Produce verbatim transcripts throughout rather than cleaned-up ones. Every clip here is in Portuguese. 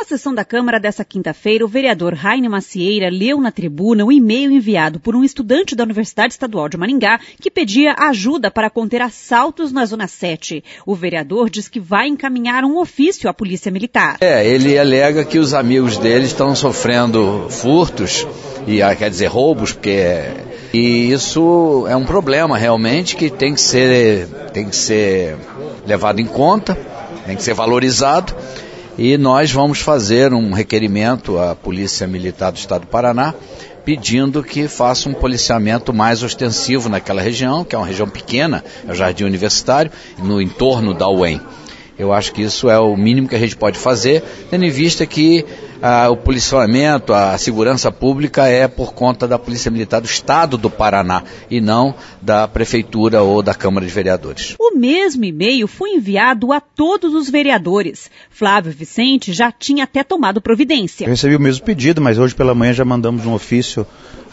sessão da Câmara dessa quinta-feira, o vereador Rainer Macieira leu na tribuna o e-mail enviado por um estudante da Universidade Estadual de Maringá que pedia ajuda para conter assaltos na Zona sete. O vereador diz que vai encaminhar um ofício à Polícia Militar. É, ele alega que os amigos dele estão sofrendo furtos, e quer dizer roubos, porque é, e isso é um problema realmente que tem que ser, tem que ser levado em conta, tem que ser valorizado. E nós vamos fazer um requerimento à Polícia Militar do Estado do Paraná, pedindo que faça um policiamento mais ostensivo naquela região, que é uma região pequena, é o Jardim Universitário, no entorno da U E M. Eu acho que isso é o mínimo que a gente pode fazer, tendo em vista que ah, o policiamento, a segurança pública é por conta da Polícia Militar do Estado do Paraná e não da Prefeitura ou da Câmara de Vereadores. O mesmo e-mail foi enviado a todos os vereadores. Flávio Vicente já tinha até tomado providência. Eu recebi o mesmo pedido, mas hoje pela manhã já mandamos um ofício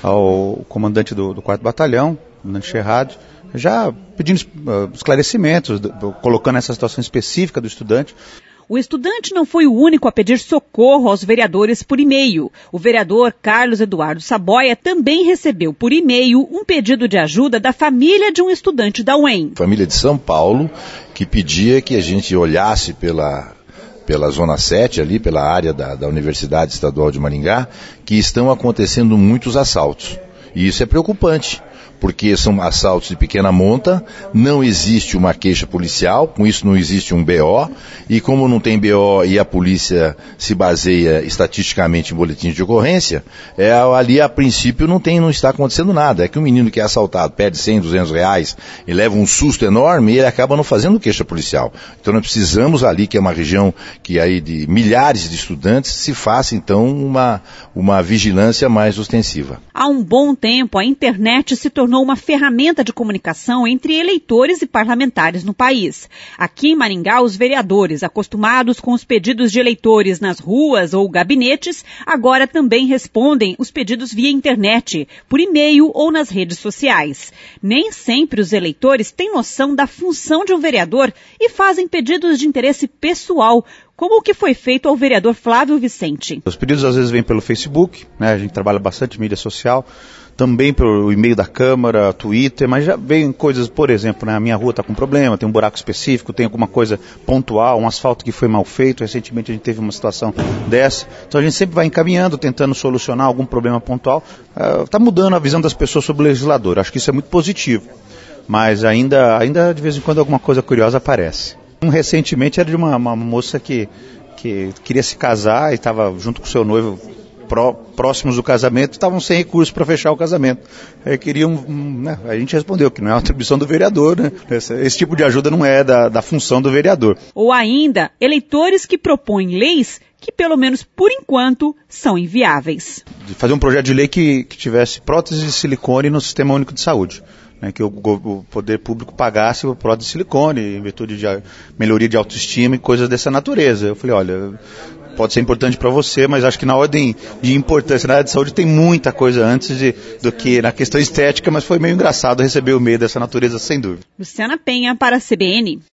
ao comandante do, do quarto Batalhão, comandante Scherrad, já pedindo uh, esclarecimentos, do, do, colocando essa situação específica do estudante. O estudante não foi o único a pedir socorro aos vereadores por e-mail. O vereador Carlos Eduardo Saboia também recebeu por e-mail um pedido de ajuda da família de um estudante da U E M. Família de São Paulo, que pedia que a gente olhasse pela, pela Zona sete, ali pela área da, da Universidade Estadual de Maringá, que estão acontecendo muitos assaltos. E isso é preocupante, porque são assaltos de pequena monta, não existe uma queixa policial, com isso não existe um B O, e como não tem B O e a polícia se baseia estatisticamente em boletins de ocorrência, é, ali a princípio não, tem, não está acontecendo nada. É que um menino que é assaltado perde cem, duzentos reais e leva um susto enorme e ele acaba não fazendo queixa policial. Então nós precisamos ali, que é uma região que aí de milhares de estudantes, se faça então uma, uma vigilância mais ostensiva. Há um bom tempo a internet se tornou uma ferramenta de comunicação entre eleitores e parlamentares no país. Aqui em Maringá, os vereadores, acostumados com os pedidos de eleitores nas ruas ou gabinetes, agora também respondem os pedidos via internet, por e-mail ou nas redes sociais. Nem sempre os eleitores têm noção da função de um vereador e fazem pedidos de interesse pessoal, como o que foi feito ao vereador Flávio Vicente. Os pedidos às vezes vêm pelo Facebook, né? A gente trabalha bastante mídia social, também pelo e-mail da Câmara, Twitter, mas já vem coisas, por exemplo, né? A minha rua está com problema, tem um buraco específico, tem alguma coisa pontual, um asfalto que foi mal feito, recentemente a gente teve uma situação dessa, então a gente sempre vai encaminhando, tentando solucionar algum problema pontual. Está uh, mudando a visão das pessoas sobre o legislador, acho que isso é muito positivo, mas ainda, ainda de vez em quando alguma coisa curiosa aparece. Um recentemente era de uma, uma moça que, que queria se casar e estava junto com o seu noivo pró, próximos do casamento, estavam sem recursos para fechar o casamento. Aí queriam, né, a gente respondeu que não é uma atribuição do vereador, né? Esse, esse tipo de ajuda não é da, da função do vereador. Ou ainda, eleitores que propõem leis que, pelo menos por enquanto, são inviáveis. De fazer um projeto de lei que, que tivesse prótese de silicone no Sistema Único de Saúde. Né, que o, o poder público pagasse o prótese de silicone, em virtude de melhoria de autoestima e coisas dessa natureza. Eu falei, olha, pode ser importante para você, mas acho que na ordem de importância na área de saúde tem muita coisa antes de, do que na questão estética, mas foi meio engraçado receber o e-mail dessa natureza, sem dúvida. Luciana Penha para a C B N.